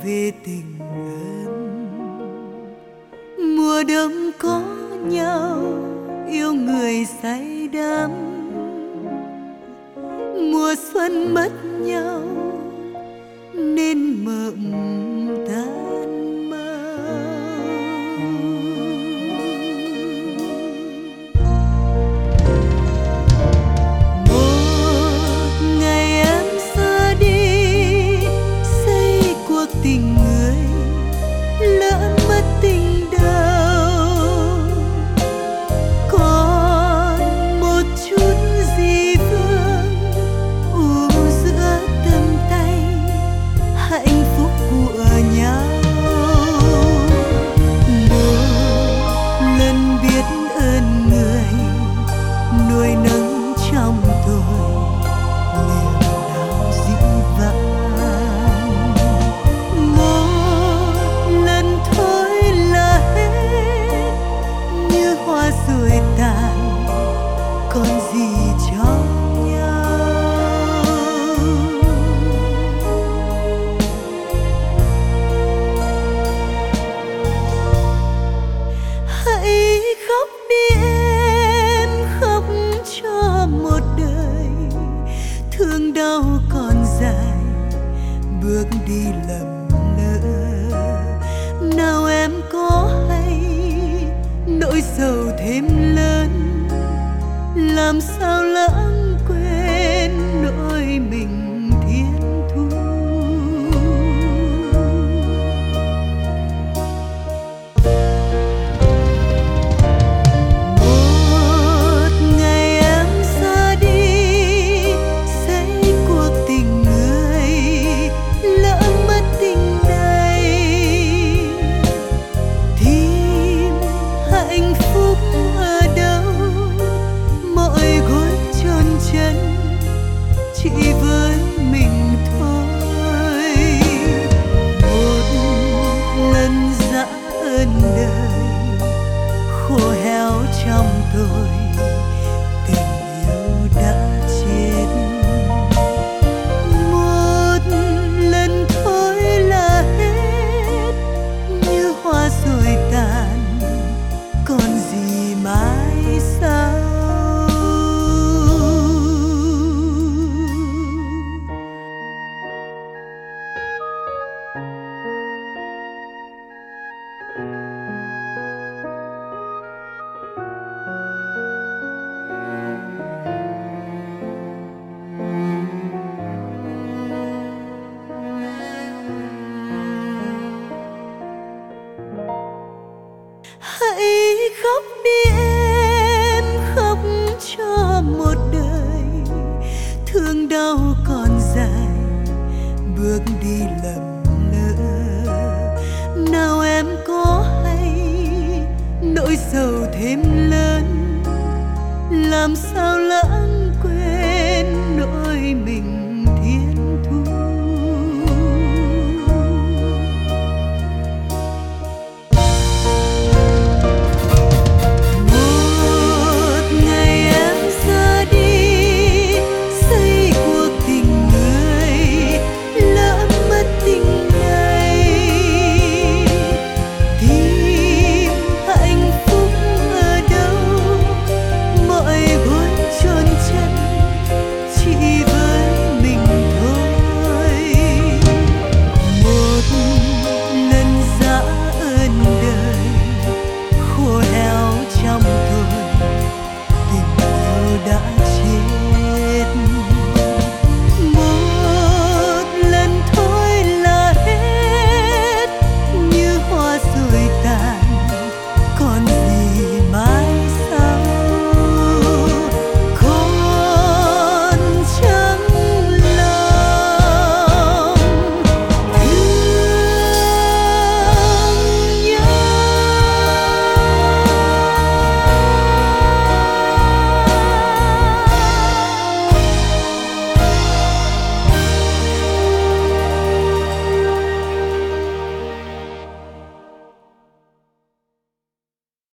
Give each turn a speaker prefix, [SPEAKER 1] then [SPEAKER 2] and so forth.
[SPEAKER 1] về tình ân. Mùa đông có nhau yêu người say đắm, mùa xuân mất nhau nên mộng tan mau. Một ngày em ra đi xây cuộc tình người, lỡ mất tình đầu. Còn một chút gì vương giữa tầm tay, hạnh phúc của nhau. Một lần biết ơn người nuôi nấng trong tôi niềm đau dĩ vãng. Một lần thôi là hết, như hoa rồi tàn, còn gì cho nhau. Hãy khóc đi em, khóc cho một đời, thương đau còn dài, bước đi lầm lỡ. Nào em có hay nỗi sầu thêm lớn, làm sao lãng quên nỗi mình thiên thu. Một ngày em ra đi xây cuộc tình người, lỡ mất tình này tìm hạnh phúc ở đâu. Mọi gối chôn chân chỉ với mình thôi. Một lần dã ơn đời khô héo trong tôi, tình yêu đã chết. Một lần thôi là hết, như hoa rồi tàn, còn gì mãi sau. Hãy khóc đi em, khóc cho một đời, thương đau còn dài, bước đi lầm lỡ. Nào em có hay nỗi sầu thêm lớn, làm sao lãng quên nỗi mình